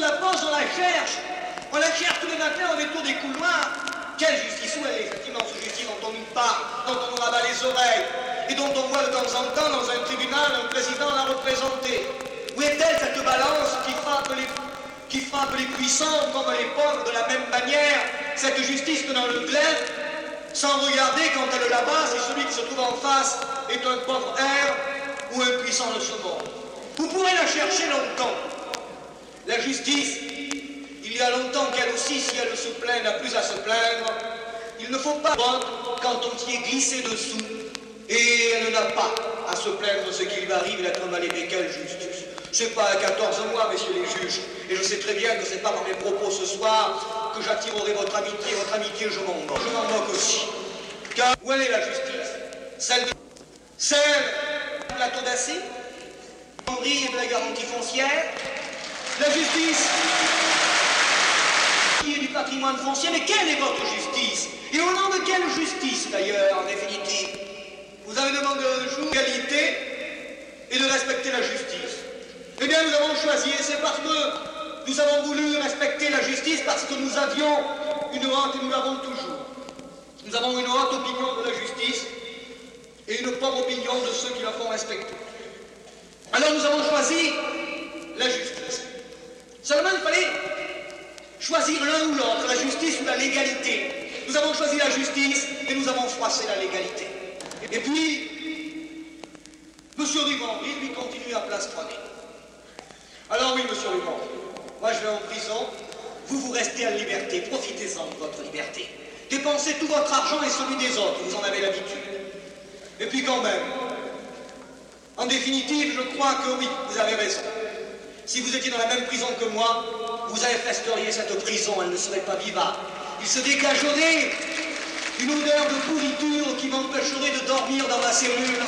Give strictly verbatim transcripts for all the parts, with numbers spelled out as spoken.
la Poste, on la cherche. On la cherche tous les matins au détour des couloirs. Quelle justice? Où elle est, cette immense justice dont on nous parle, dont on nous rabat les oreilles, et dont on voit de temps en temps dans un tribunal un président la représenter? Où est-elle, cette balance qui frappe les, qui frappe les puissants comme les pauvres de la même manière? Cette justice que dans le glaive, sans regarder quand elle là-bas, si celui qui se trouve en face est un pauvre air ou un puissant de ce monde. Vous pourrez la chercher longtemps. La justice, il y a longtemps qu'elle aussi, si elle se plaint, n'a plus à se plaindre. Il ne faut pas quand on s'y est glissé dessous, et elle n'a pas à se plaindre de ce qui lui arrive d'être maléfique. Quelle justice! C'est pas à quatorze mois, messieurs les juges, et je sais très bien que c'est pas dans mes propos ce soir que j'attirerai votre amitié. Votre amitié, je m'en moque. Je m'en moque aussi. Car où elle est la justice? Celle de... Celle du plateau d'acier, Henri et de la garantie foncière. La justice du patrimoine foncier. Mais quelle est votre justice? Et au nom de quelle justice, d'ailleurs, en définitive? Vous avez demandé un jour l'égalité et de respecter la justice. Eh bien, nous avons choisi, et c'est parce que nous avons voulu respecter la justice, parce que nous avions une haute, et nous l'avons toujours. Nous avons une haute opinion de la justice et une pauvre opinion de ceux qui la font respecter. Alors nous avons choisi la justice. Seulement, il fallait choisir l'un ou l'autre, la justice ou la légalité. Nous avons choisi la justice et nous avons froissé la légalité. Et puis, M. Rubens, lui, continue à plastronner. Alors oui, M. Rubens, moi je vais en prison, vous, vous restez à la liberté, profitez-en de votre liberté. Dépensez tout votre argent et celui des autres, vous en avez l'habitude. Et puis quand même, en définitive, je crois que oui, vous avez raison. Si vous étiez dans la même prison que moi, vous infesteriez cette prison, elle ne serait pas vivable. Il se dégagerait une odeur de pourriture qui m'empêcherait de dormir dans ma cellule.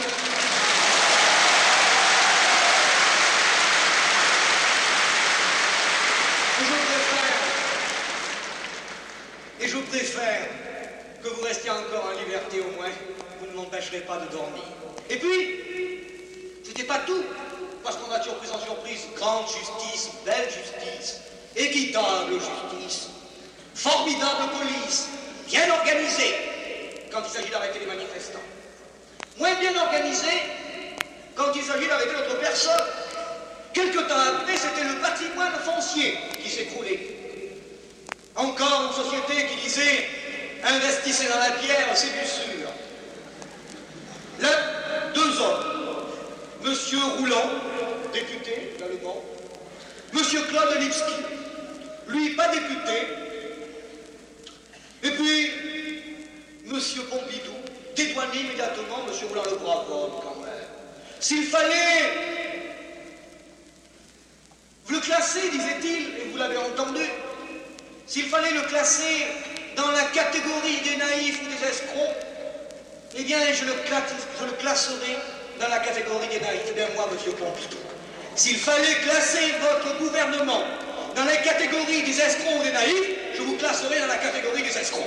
Et je préfère, et je préfère que vous restiez encore en liberté au moins. Vous ne m'empêcherez pas de dormir. Et puis, c'était pas tout, parce qu'on a surprise en surprise, grande justice, belle justice, équitable justice, formidable police, bien organisée quand il s'agit d'arrêter les manifestants. Moins bien organisée quand il s'agit d'arrêter notre personne. Quelque temps après, c'était le patrimoine foncier qui s'écroulait. Encore une société qui disait « investissez dans la pierre, c'est du sûr ». Là, deux hommes, Monsieur Rouland, député, là le bon, Monsieur Claude Lipski, lui pas député, et puis Monsieur Pompidou, dédouané immédiatement, Monsieur Rouland le brave homme quand même. S'il fallait le classer, disait-il, et vous l'avez entendu, s'il fallait le classer dans la catégorie des naïfs ou des escrocs, eh bien, je le, je le classerai dans la catégorie des naïfs. Eh bien, moi, Monsieur Pompidou, s'il fallait classer votre gouvernement dans la catégorie des escrocs ou des naïfs, je vous classerai dans la catégorie des escrocs.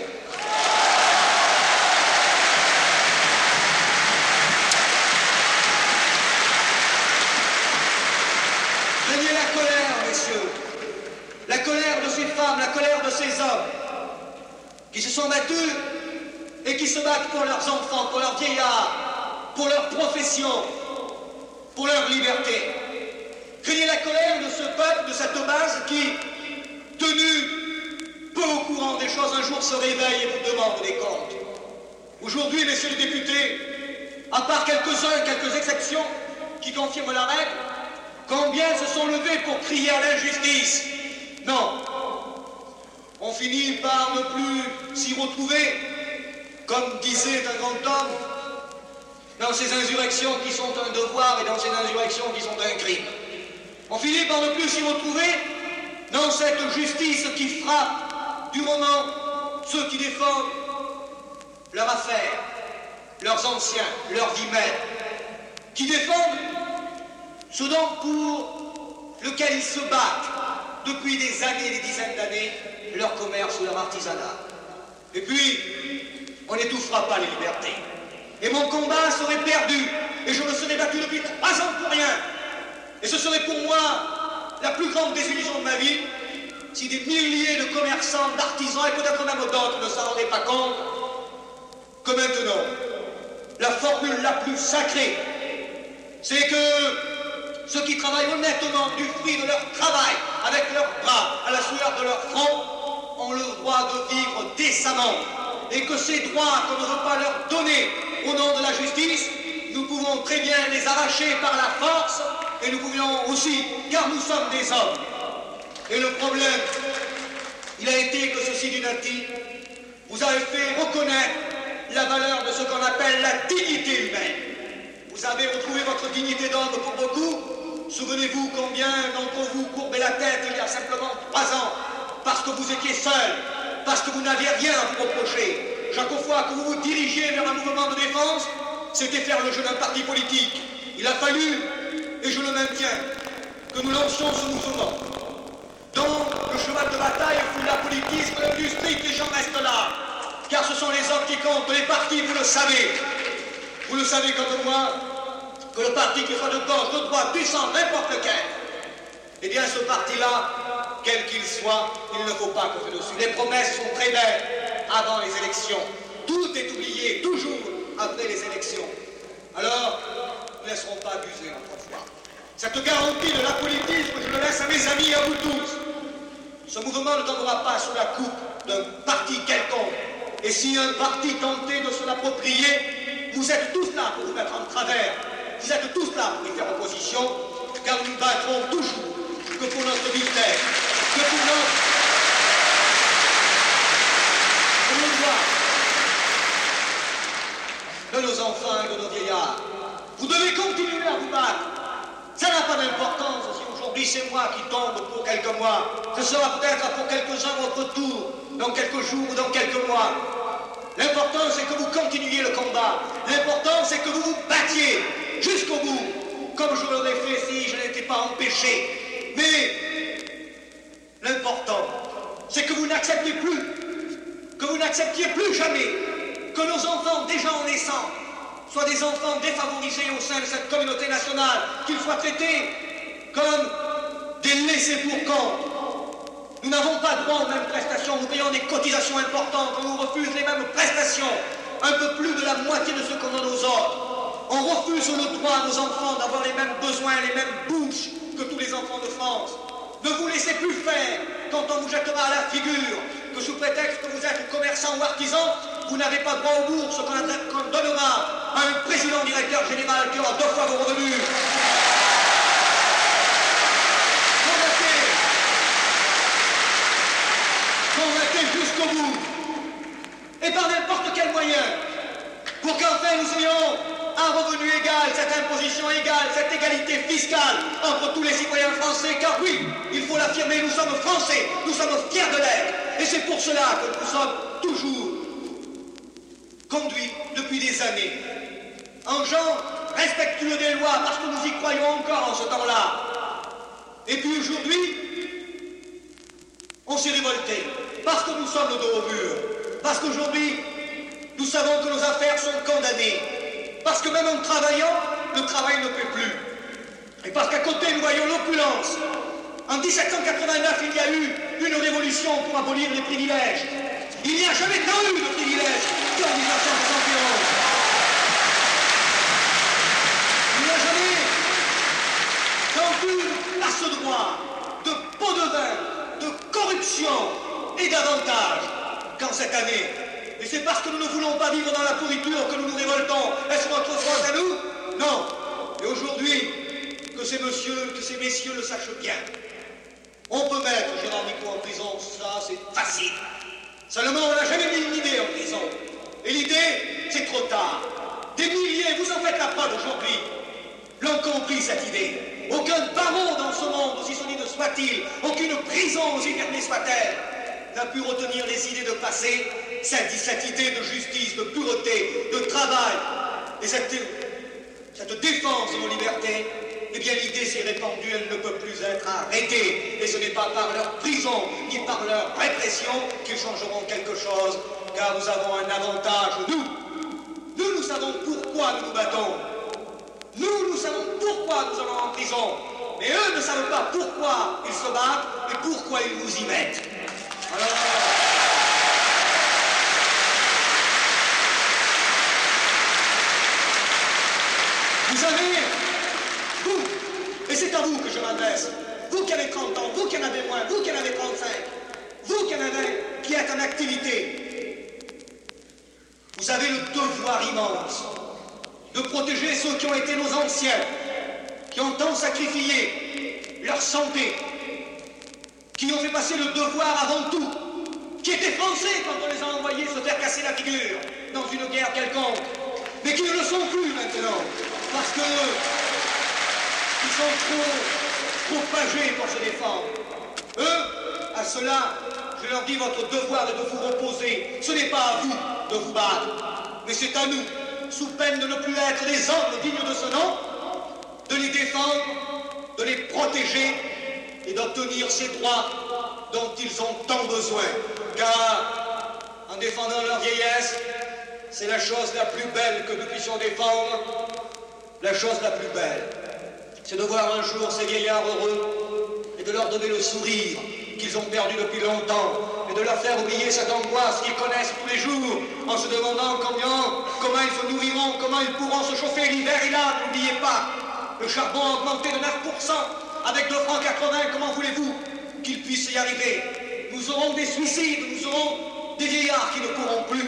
Craignez la colère, messieurs, la colère de ces femmes, la colère de ces hommes qui se sont battus et qui se battent pour leurs enfants, pour leurs vieillards, pour leur profession, pour leur liberté. Craignez la colère de ce peuple, de cette base qui, tenu peu au courant des choses, un jour se réveille et vous demande des comptes. Aujourd'hui, messieurs les députés, à part quelques-uns, quelques exceptions qui confirment la règle, combien se sont levés pour crier à l'injustice? Non. On finit par ne plus s'y retrouver, comme disait un grand homme, dans ces insurrections qui sont un devoir et dans ces insurrections qui sont un crime. On finit par ne plus s'y retrouver dans cette justice qui frappe du moment ceux qui défendent leur affaire, leurs anciens, leur vie même, qui défendent ce dont pour lequel ils se battent depuis des années, des dizaines d'années, leur commerce ou leur artisanat. Et puis, on n'étouffera pas les libertés. Et mon combat serait perdu, et je me serais battu depuis trois ans pour rien. Et ce serait pour moi la plus grande désillusion de ma vie, si des milliers de commerçants, d'artisans et peut-être même d'autres ne s'en rendaient pas compte, que maintenant, la formule la plus sacrée, c'est que ceux qui travaillent honnêtement du fruit de leur travail, avec leurs bras, à la sueur de leur front, ont le droit de vivre décemment. Et que ces droits qu'on ne veut pas leur donner au nom de la justice, nous pouvons très bien les arracher par la force, et nous pouvions aussi, car nous sommes des hommes. Et le problème, il a été que ceci dynastie, vous avez fait reconnaître la valeur de ce qu'on appelle la dignité humaine. Vous avez retrouvé votre dignité d'homme pour beaucoup. Souvenez-vous combien d'entre vous courbaient la tête il y a simplement trois ans, parce que vous étiez seul, parce que vous n'aviez rien à vous reprocher. Chaque fois que vous vous dirigiez vers un mouvement de défense, c'était faire le jeu d'un parti politique. Il a fallu, et je le maintiens, que nous lancions ce mouvement. Donc, le cheval de bataille fut l'apolitisme, l'industrie, que les gens restent là. Car ce sont les hommes qui comptent, les partis, vous le savez. Vous le savez comme moi, que le parti qui soit de gauche, de droite, puissant, n'importe lequel, eh bien ce parti-là, quel qu'il soit, il ne faut pas compter dessus. Les promesses sont très belles avant les élections. Tout est oublié, toujours après les élections. Alors, nous ne laisserons pas abuser notre foi. Cette garantie de l'apolitisme, je le laisse à mes amis et à vous tous. Ce mouvement ne tombera pas sous la coupe d'un parti quelconque. Et si un parti tentait de se l'approprier, vous êtes tous là pour vous mettre en travers. Vous êtes tous là pour y faire opposition, car nous nous battrons toujours que pour notre vitesse, que pour notre... pour nos droits, de nos enfants et de nos vieillards. Vous devez continuer à vous battre. Ça n'a pas d'importance si aujourd'hui c'est moi qui tombe pour quelques mois. Ce sera peut-être pour quelques-uns votre tour, dans quelques jours ou dans quelques mois. L'important c'est que vous continuiez le combat. L'important c'est que vous vous battiez jusqu'au bout, comme je l'aurais fait si je n'étais pas empêché. Mais l'important c'est que vous n'acceptiez plus, que vous n'acceptiez plus jamais que nos enfants déjà en naissant soient des enfants défavorisés au sein de cette communauté nationale, qu'ils soient traités comme des laissés-pour-compte. Nous n'avons pas droit aux mêmes prestations, nous payons des cotisations importantes, on nous refuse les mêmes prestations, un peu plus de la moitié de ce qu'on donne aux autres. On refuse le droit à nos enfants d'avoir les mêmes besoins, les mêmes bouches que tous les enfants de France. Ne vous laissez plus faire quand on vous jettera à la figure que sous prétexte que vous êtes commerçant ou artisan, vous n'avez pas droit aux bourses qu'on donnera à un président directeur général qui aura deux fois vos revenus. Convainquez, convainquez jusqu'au bout, et par n'importe quel moyen, pour qu'enfin nous ayons un revenu égal, cette imposition égale, cette égalité fiscale entre tous les citoyens français, car oui, il faut l'affirmer, nous sommes français, nous sommes fiers de l'être, et c'est pour cela que nous sommes toujours conduits depuis des années en gens respectueux des lois, parce que nous y croyons encore en ce temps-là. Et puis aujourd'hui, on s'est révolté, parce que nous sommes le dos au mur, parce qu'aujourd'hui, nous savons que nos affaires sont condamnées, parce que même en travaillant, le travail ne paie plus. Et parce qu'à côté, nous voyons l'opulence. En mille sept cent quatre-vingt-neuf, il y a eu une révolution pour abolir les privilèges. Il n'y a jamais tant eu de privilèges qu'en mille neuf cent soixante et onze. Il n'y a jamais tant eu passe-droit, de pots de vin, de corruption et davantage qu'en cette année. Et c'est parce que nous ne voulons pas vivre dans la pourriture que nous nous révoltons. Est-ce votre France à nous? Non. Et aujourd'hui, que ces messieurs, que ces messieurs le sachent bien. On peut mettre Gérard Nicot en prison, ça c'est facile. Seulement, on n'a jamais mis une idée en prison. Et l'idée, c'est trop tard. Des milliers, vous en faites la preuve aujourd'hui, l'ont compris cette idée. Aucun barreau dans ce monde, aussi solide soit-il, aucune prison, aussi fermée soit-elle, n'a pu retenir les idées de passé, cette, cette idée de justice, de pureté, de travail, et cette, cette défense de nos libertés. Eh bien, l'idée s'est répandue, elle ne peut plus être arrêtée. Et ce n'est pas par leur prison, ni par leur répression qu'ils changeront quelque chose, car nous avons un avantage, nous. Nous, nous savons pourquoi nous nous battons. Nous, nous savons pourquoi nous allons en prison. Mais eux ne savent pas pourquoi ils se battent et pourquoi ils nous vous y mettre. Alors... Vous avez, vous, et c'est à vous que je m'adresse, vous qui avez trente ans, vous qui en avez moins, vous qui en avez trente-cinq, vous qui en avez, qui êtes en activité, vous avez le devoir immense de protéger ceux qui ont été nos anciens, qui ont tant sacrifié leur santé, qui ont fait passer le devoir avant tout, qui étaient français quand on les a envoyés se faire casser la figure dans une guerre quelconque, mais qui ne le sont plus maintenant. Parce que ils sont trop, trop âgés pour se défendre. Eux, à cela, je leur dis, votre devoir est de vous reposer. Ce n'est pas à vous de vous battre, mais c'est à nous, sous peine de ne plus être des hommes dignes de ce nom, de les défendre, de les protéger et d'obtenir ces droits dont ils ont tant besoin. Car, en défendant leur vieillesse, c'est la chose la plus belle que nous puissions défendre. La chose la plus belle, c'est de voir un jour ces vieillards heureux et de leur donner le sourire qu'ils ont perdu depuis longtemps et de leur faire oublier cette angoisse qu'ils connaissent tous les jours en se demandant combien, comment ils se nourriront, comment ils pourront se chauffer l'hiver. Et là, n'oubliez pas, le charbon a augmenté de neuf pour cent avec deux francs quatre-vingts. Comment voulez-vous qu'ils puissent y arriver? Nous aurons des suicides, nous aurons des vieillards qui ne pourront plus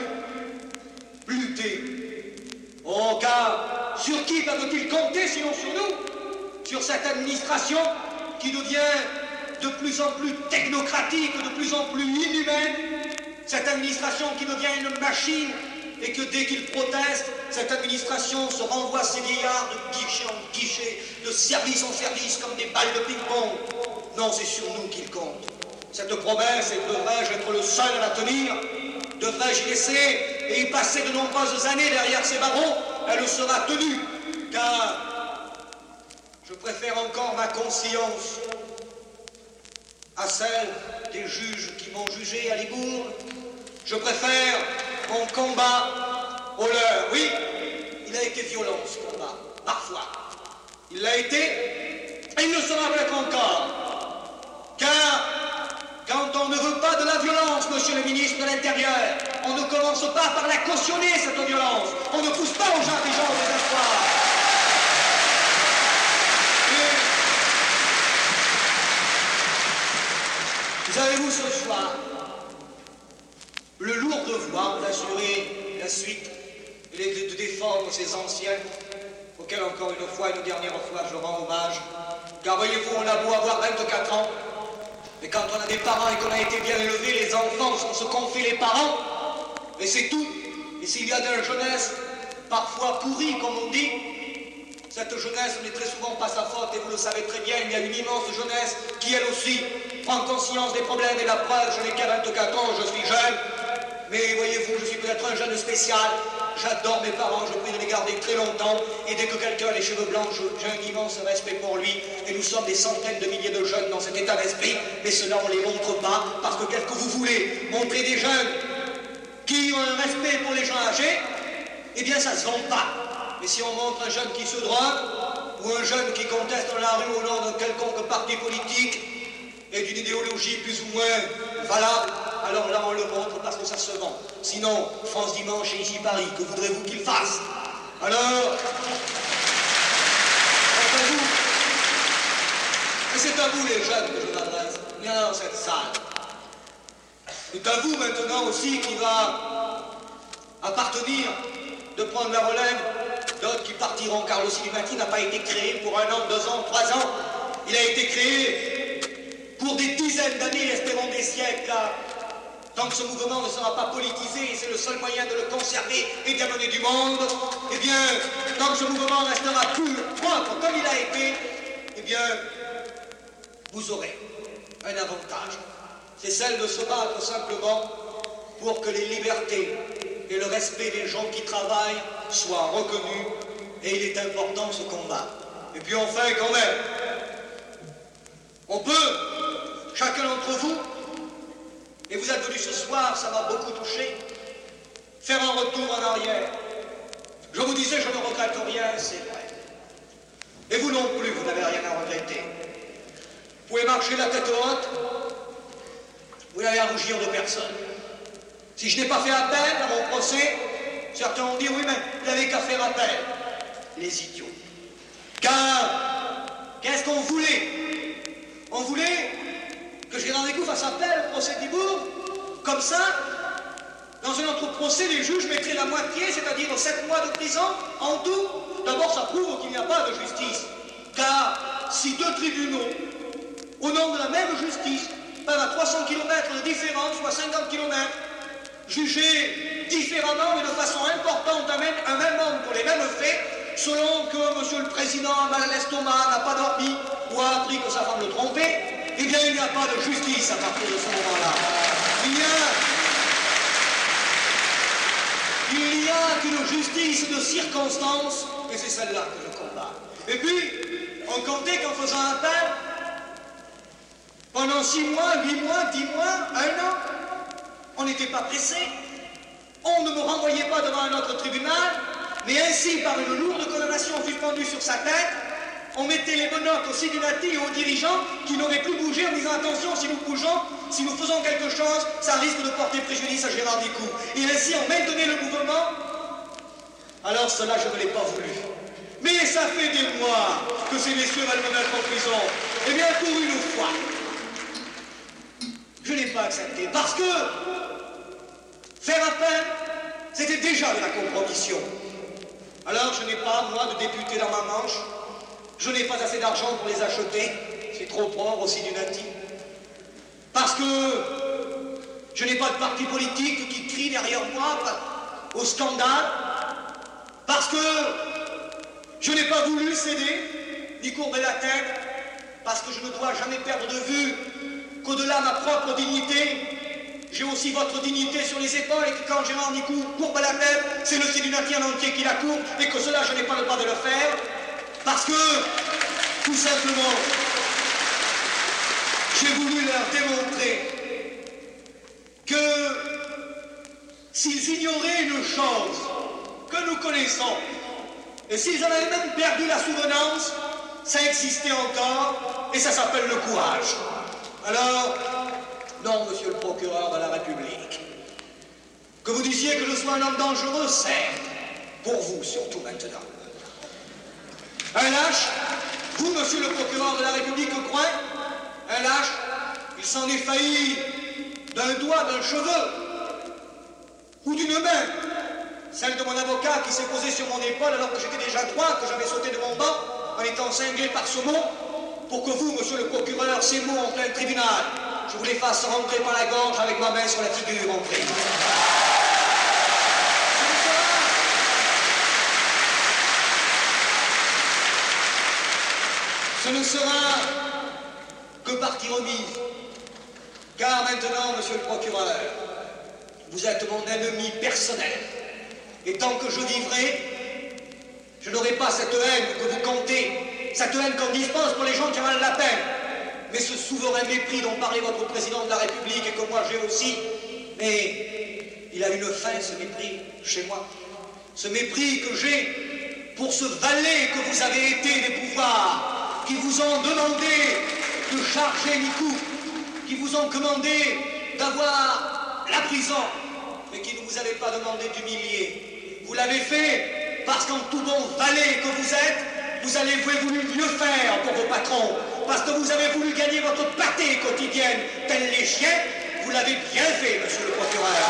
lutter. Oh, car sur qui peuvent-ils compter sinon sur nous? Sur cette administration qui devient de plus en plus technocratique, de plus en plus inhumaine, cette administration qui devient une machine et que dès qu'ils protestent, cette administration se renvoie ces vieillards de guichet en guichet, de service en service comme des balles de ping-pong. Non, c'est sur nous qu'ils comptent. Cette promesse, et devrais-je être le seul à la tenir? Devrais-je y laisser et y passer de nombreuses années derrière ces barreaux? Elle sera tenue, car je préfère encore ma conscience à celle des juges qui m'ont jugé à Libourne. Je préfère mon combat au leur. Oui, il a été violent ce combat, parfois. Il l'a été, et il le sera peut-être encore. Car quand on ne veut pas de la violence, monsieur le ministre de l'Intérieur, on ne commence pas par la cautionner, cette violence. On ne pousse pas aux gens des gens au désespoir. Vous avez, vous, ce soir, le lourd devoir d'assurer la suite et de défendre ces anciens, auxquels, encore une fois, une dernière fois, je rends hommage. Car voyez-vous, on a beau avoir vingt-quatre ans, mais quand on a des parents et qu'on a été bien élevés, les enfants sont ce qu'ont fait les parents, et c'est tout. Et s'il y a de la jeunesse, parfois pourrie, comme on dit, cette jeunesse n'est très souvent pas sa faute, et vous le savez très bien, il y a une immense jeunesse qui, elle aussi, prend conscience des problèmes, et la preuve, je n'ai qu'à vingt-quatre ans, je suis jeune, mais voyez-vous, je suis peut-être un jeune spécial, j'adore mes parents, je prie de les garder très longtemps, et dès que quelqu'un a les cheveux blancs, j'ai un immense respect pour lui, et nous sommes des centaines de milliers de jeunes dans cet état d'esprit, mais cela on ne les montre pas, parce que quel que vous voulez montrer des jeunes qui ont un respect pour les gens âgés, eh bien ça ne se vend pas. Mais si on montre un jeune qui se drogue, ou un jeune qui conteste dans la rue au nom d'un quelconque parti politique, et d'une idéologie plus ou moins valable, alors là on le montre parce que ça se vend. Sinon, France Dimanche et ici Paris, que voudrez-vous qu'il fasse? Alors, c'est à vous, et c'est à vous les jeunes que je m'adresse, il y en a dans cette salle. C'est à vous maintenant aussi qui va appartenir de prendre la relève d'autres qui partiront, car le Illuminati n'a pas été créé pour un an, deux ans, trois ans. Il a été créé pour des dizaines d'années, espérons des siècles, car tant que ce mouvement ne sera pas politisé, et c'est le seul moyen de le conserver et d'amener du monde, eh bien, tant que ce mouvement restera pur, propre, comme il a été, eh bien, vous aurez un avantage. C'est celle de se battre simplement pour que les libertés et le respect des gens qui travaillent soient reconnus, et il est important ce combat. Et puis enfin, quand même, on peut, chacun d'entre vous, et vous êtes venus ce soir, ça m'a beaucoup touché, faire un retour en arrière. Je vous disais, je ne regrette rien, c'est vrai. Et vous non plus, vous n'avez rien à regretter. Vous pouvez marcher la tête haute, n'avez à rougir de personne. Si je n'ai pas fait appel à mon procès, certains ont dit, oui, mais vous n'avez qu'à faire appel. Les idiots. Car, qu'est-ce qu'on voulait? On voulait que Girardégout fasse appel au procès d'Ibourg. Comme ça, dans un autre procès, les juges mettraient la moitié, c'est-à-dire sept mois de prison en tout. D'abord, ça prouve qu'il n'y a pas de justice. Car si deux tribunaux, au nom de la même justice, peuvent à trois cents kilomètres de différence, soit cinquante kilomètres, juger différemment et de façon importante un même, un même homme pour les mêmes faits, selon que Monsieur le Président a mal à l'estomac, n'a pas dormi ou a appris que sa femme le trompait, eh bien il n'y a pas de justice à partir de ce moment-là. Il n'y a, il n'y a qu'une justice de circonstance, et c'est celle-là que je combats. Et puis, on comptait qu'en faisant appel, pendant six mois, huit mois, dix mois, un an, on n'était pas pressé. On ne me renvoyait pas devant un autre tribunal, mais ainsi, par une lourde condamnation suspendue sur sa tête, on mettait les menottes aux Sidinati et aux dirigeants qui n'auraient plus bougé en disant attention, si nous bougeons, si nous faisons quelque chose, ça risque de porter préjudice à Girardégout. Et ainsi, on maintenait le mouvement. Alors cela, je ne l'ai pas voulu. Mais ça fait des mois que ces messieurs veulent me mettre en prison. Eh bien, pour une fois, je n'ai pas accepté. Parce que faire appel, c'était déjà de la compromission. Alors, je n'ai pas, moi, de députés dans ma manche. Je n'ai pas assez d'argent pour les acheter. C'est trop pauvre aussi du nati. Parce que je n'ai pas de parti politique qui crie derrière moi au scandale. Parce que je n'ai pas voulu céder, ni courber la tête. Parce que je ne dois jamais perdre de vue qu'au-delà de ma propre dignité, j'ai aussi votre dignité sur les épaules et que quand Girardégout courbe la tête, c'est le Sidinati en entier qui la courbe et que cela, je n'ai pas le droit de le faire. Parce que, tout simplement, j'ai voulu leur démontrer que s'ils ignoraient une chose que nous connaissons, et s'ils en avaient même perdu la souvenance, ça existait encore, et ça s'appelle le courage. Alors, non, monsieur le procureur de la République, que vous disiez que je sois un homme dangereux, certes, pour vous surtout maintenant. Un lâche, vous, monsieur le procureur de la République, croyez, un lâche, il s'en est failli d'un doigt, d'un cheveu, ou d'une main, celle de mon avocat qui s'est posée sur mon épaule alors que j'étais déjà droit, que j'avais sauté de mon banc, en étant cinglé par ce mot, pour que vous, monsieur le procureur, ces mots en plein tribunal, je vous les fasse rentrer par la gorge avec ma main sur la figure en prime. Ce ne sera que partie remise. Car maintenant, monsieur le procureur, vous êtes mon ennemi personnel. Et tant que je vivrai, je n'aurai pas cette haine que vous comptez, cette haine qu'on dispense pour les gens qui valent la peine. Mais ce souverain mépris dont parlait votre président de la République et que moi j'ai aussi, mais il a une fin, ce mépris, chez moi. Ce mépris que j'ai pour ce valet que vous avez été des pouvoirs, qui vous ont demandé de charger Nicou, qui vous ont commandé d'avoir la prison, mais qui ne vous avaient pas demandé d'humilier. Vous l'avez fait parce qu'en tout bon valet que vous êtes, vous avez voulu mieux faire pour vos patrons, parce que vous avez voulu gagner votre pâtée quotidienne, tels les chiens. Vous l'avez bien fait, monsieur le procureur.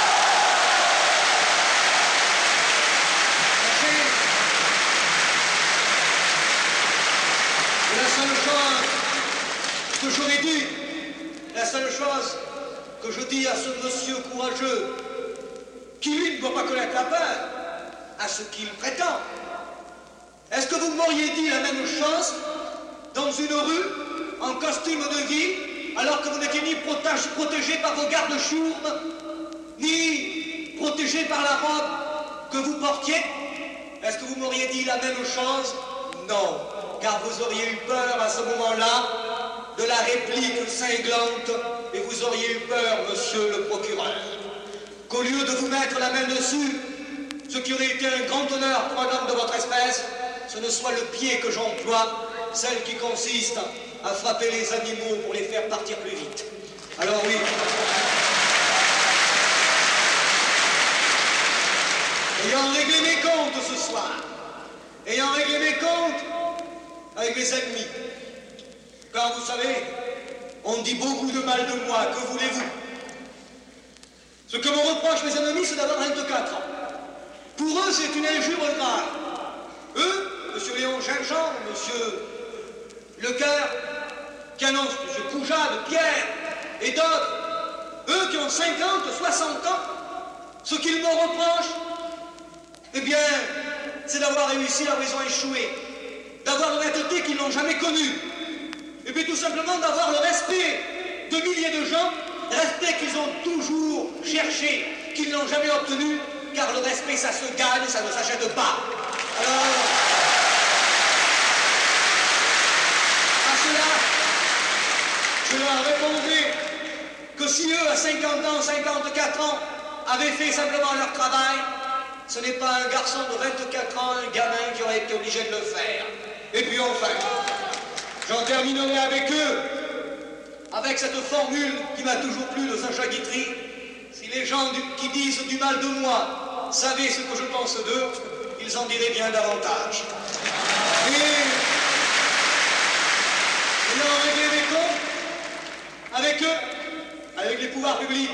La seule chose que j'aurais dit, la seule chose que je dis à ce monsieur courageux, qui lui ne doit pas connaître la peur, à ce qu'il prétend, est-ce que vous m'auriez dit la même chose dans une rue, en costume de vie, alors que vous n'étiez ni protégé, protégé par vos gardes-chourbes, ni protégé par la robe que vous portiez? Est-ce que vous m'auriez dit la même chose? Non. Car vous auriez eu peur à ce moment-là de la réplique cinglante et vous auriez eu peur, monsieur le procureur, qu'au lieu de vous mettre la main dessus, ce qui aurait été un grand honneur pour un homme de votre espèce, ce ne soit le pied que j'emploie, celle qui consiste à frapper les animaux pour les faire partir plus vite. Alors oui. soir, ayant réglé mes comptes avec mes ennemis. Car vous savez, on dit beaucoup de mal de moi, que voulez-vous? Ce que me reprochent mes ennemis, c'est d'avoir vingt-quatre ans. Pour eux, c'est une injure grave. Eux, M. Léon Gingembre, M. Lecoeur, qui annoncent M. Poujade, Pierre et d'autres, eux qui ont cinquante, soixante ans, ce qu'ils me reprochent, eh bien, c'est d'avoir réussi là où ils ont échoué, d'avoir l'honnêteté qu'ils n'ont jamais connue, et puis tout simplement d'avoir le respect de milliers de gens, respect qu'ils ont toujours cherché, qu'ils n'ont jamais obtenu, car le respect, ça se gagne, ça ne s'achète pas. Alors, à cela, je leur répondrai que si eux, à cinquante ans, cinquante-quatre ans, avaient fait simplement leur travail, ce n'est pas un garçon de vingt-quatre ans, un gamin qui aurait été obligé de le faire. Et puis enfin, j'en terminerai avec eux, avec cette formule qui m'a toujours plu de Sacha Guitry: si les gens du, qui disent du mal de moi savaient ce que je pense d'eux, ils en diraient bien davantage. Et ayant réglé mes comptes avec eux, avec les pouvoirs publics,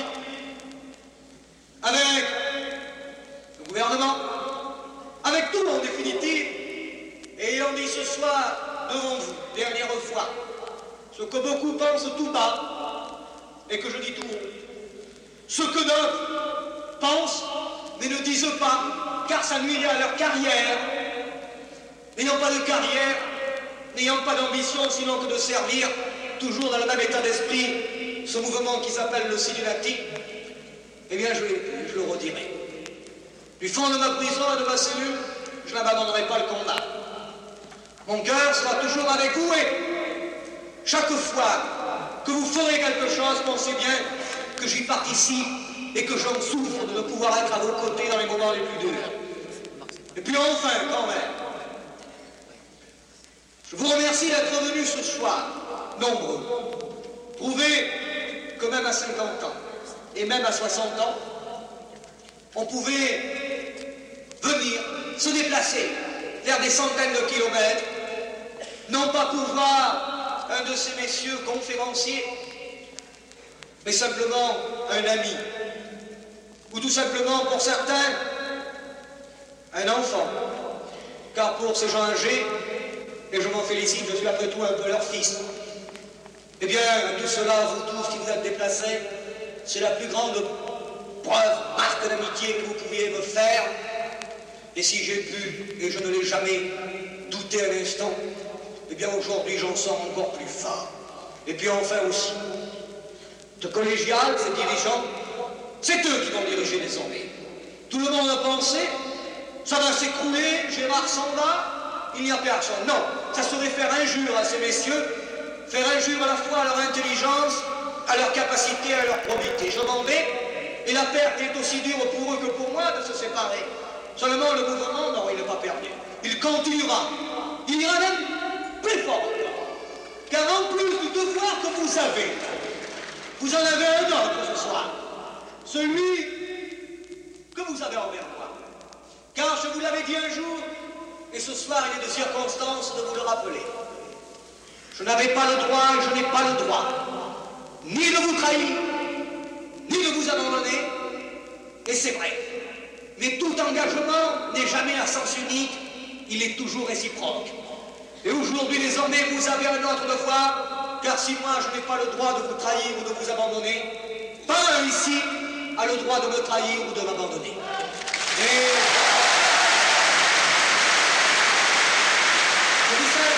avec le gouvernement, avec tout en définitive, et ayant dit ce soir devant vous, dernière fois, ce que beaucoup pensent tout bas, et que je dis tout haut, ce que d'autres pensent, mais ne disent pas, car ça nuirait à leur carrière, n'ayant pas de carrière, n'ayant pas d'ambition, sinon que de servir, toujours dans le même état d'esprit, ce mouvement qui s'appelle le Synunati, eh bien, je, je le redirai. Du fond de ma prison et de ma cellule, je n'abandonnerai pas le combat. Mon cœur sera toujours avec vous et chaque fois que vous ferez quelque chose, pensez bien que j'y participe et que j'en souffre de ne pouvoir être à vos côtés dans les moments les plus durs. Et puis enfin, quand même, je vous remercie d'être venus ce soir, nombreux. Prouvez que même à cinquante ans, et même à soixante ans, on pouvait venir, se déplacer, faire des centaines de kilomètres, non pas pour voir un de ces messieurs conférenciers, mais simplement un ami, ou tout simplement pour certains, un enfant, car pour ces gens âgés, et je m'en félicite, je suis après tout un peu leur fils, eh bien, tout cela, vous tous qui vous êtes déplacés, c'est la plus grande preuve, marque d'amitié que vous pouviez me faire. Et si j'ai pu, et je ne l'ai jamais douté un instant, eh bien aujourd'hui j'en sors encore plus fort. Et puis enfin aussi, de collégial, ces dirigeants, c'est eux qui vont diriger désormais. Tout le monde a pensé, ça va s'écrouler, Gérard s'en va, il n'y a personne. Non, ça serait faire injure à ces messieurs, faire injure à la fois à leur intelligence, à leur capacité, à leur probité. Je m'en vais, et la perte est aussi dure pour eux que pour moi de se séparer. Seulement le mouvement, non, il n'est pas perdu. Il continuera. Il ira même plus fort encore. Car en plus du devoir que vous avez, vous en avez un autre ce soir. Celui que vous avez envers moi. Car je vous l'avais dit un jour, et ce soir il est de circonstance de vous le rappeler. Je n'avais pas le droit et je n'ai pas le droit ni de vous trahir, ni de vous abandonner, et c'est vrai. Mais tout engagement n'est jamais à sens unique, il est toujours réciproque. Et aujourd'hui, désormais, vous avez un autre devoir, car si moi je n'ai pas le droit de vous trahir ou de vous abandonner, pas un ici a le droit de me trahir ou de m'abandonner. Et je vous sais,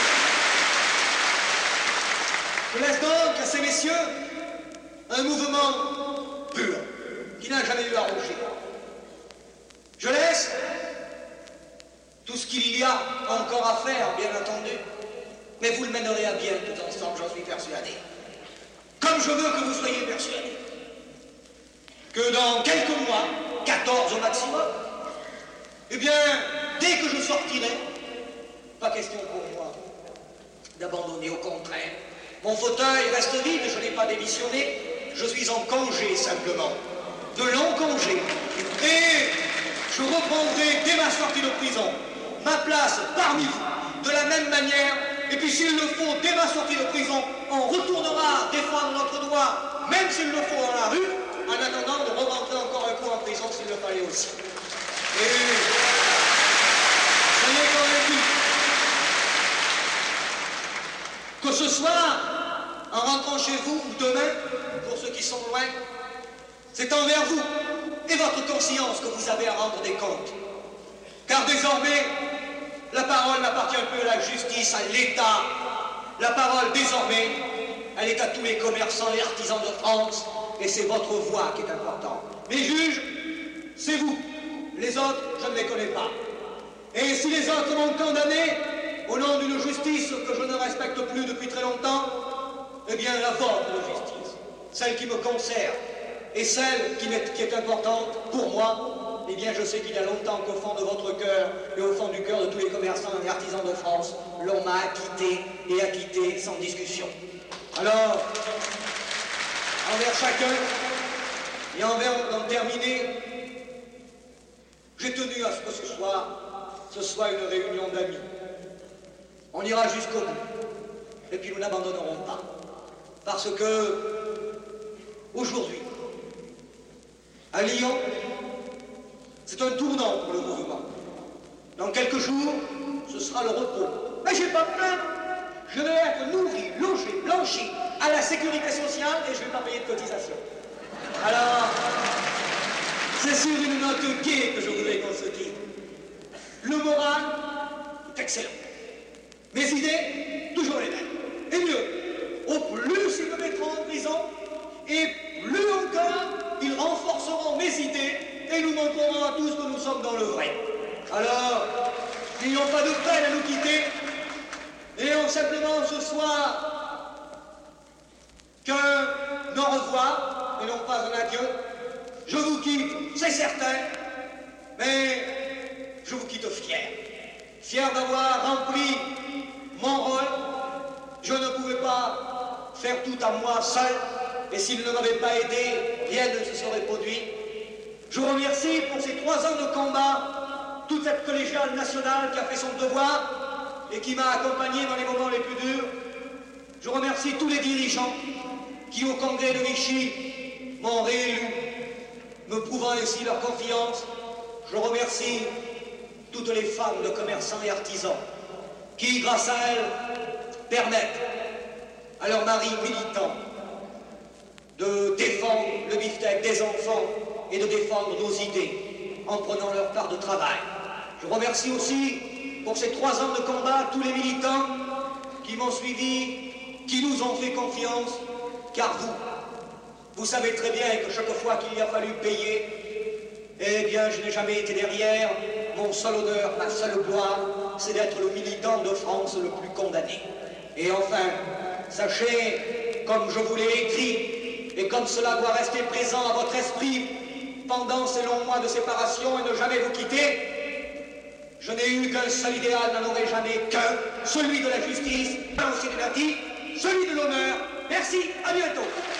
je laisse donc à ces messieurs un mouvement pur, qui n'a jamais eu à rougir. Je laisse tout ce qu'il y a encore à faire, bien entendu, mais vous le mènerez à bien tout ensemble, j'en suis persuadé. Comme je veux que vous soyez persuadés que dans quelques mois, quatorze au maximum, eh bien, dès que je sortirai, pas question pour moi d'abandonner, au contraire. Mon fauteuil reste vide, je n'ai pas démissionné, je suis en congé simplement, de longs congés. Et je reprendrai dès ma sortie de prison ma place parmi vous, de la même manière, et puis s'il le faut, dès ma sortie de prison, on retournera défendre notre droit, même s'il le faut dans la rue, en attendant de re-rentrer encore un coup en prison s'il le fallait aussi. Et je n'ai convaincu que ce soir, en rentrant chez vous, ou demain, pour ceux qui sont loin, c'est envers vous et votre conscience que vous avez à rendre des comptes. Car désormais, la parole n'appartient plus à la justice, à l'État. La parole, désormais, elle est à tous les commerçants et artisans de France, et c'est votre voix qui est importante. Les juges, c'est vous. Les autres, je ne les connais pas. Et si les autres m'ont condamné, au nom d'une justice que je ne respecte plus depuis très longtemps, eh bien la vôtre de justice, celle qui me concerne, et celle qui est, qui est importante pour moi, eh bien je sais qu'il y a longtemps qu'au fond de votre cœur et au fond du cœur de tous les commerçants et artisans de France, l'on m'a acquitté et acquitté sans discussion. Alors, envers chacun, et envers d'en terminer, j'ai tenu à ce que ce soir, ce soit une réunion d'amis. On ira jusqu'au bout, et puis nous n'abandonnerons pas. Parce que, aujourd'hui, à Lyon, c'est un tournant pour le mouvement. Dans quelques jours, ce sera le repos. Mais j'ai pas peur. Je vais être nourri, logé, blanchi à la sécurité sociale et je ne vais pas payer de cotisation. Alors, c'est sur une note gaie que je voudrais qu'on se quitte. Le moral est excellent. Mes idées, toujours les mêmes. Et mieux, au plus ils me mettront en prison, et plus encore, ils renforceront mes idées et nous montrerons à tous que nous sommes dans le vrai. Alors, n'ayons pas de peine à nous quitter, ayons simplement ce soir qu'un au revoir et non pas un adieu. Je vous quitte, c'est certain, mais je vous quitte fier. Fier d'avoir rempli mon rôle. Je ne pouvais pas faire tout à moi seul, et s'il ne m'avait pas aidé, rien ne se serait produit. Je remercie pour ces trois ans de combat toute cette collégiale nationale qui a fait son devoir et qui m'a accompagné dans les moments les plus durs. Je remercie tous les dirigeants qui, au congrès de Vichy, m'ont réélu, me prouvant ainsi leur confiance. Je remercie toutes les femmes de commerçants et artisans qui, grâce à elles, permettent à leurs maris militants de défendre le beefsteak des enfants et de défendre nos idées en prenant leur part de travail. Je remercie aussi pour ces trois ans de combat tous les militants qui m'ont suivi, qui nous ont fait confiance, car vous, vous savez très bien que chaque fois qu'il y a fallu payer, eh bien je n'ai jamais été derrière. Mon seul honneur, ma seule gloire, c'est d'être le militant de France le plus condamné. Et enfin, sachez, comme je vous l'ai écrit, et comme cela doit rester présent à votre esprit pendant ces longs mois de séparation et ne jamais vous quitter, je n'ai eu qu'un seul idéal, n'en aurai jamais qu'un, celui de la justice, aussi de la vie, celui de l'honneur. Merci, à bientôt.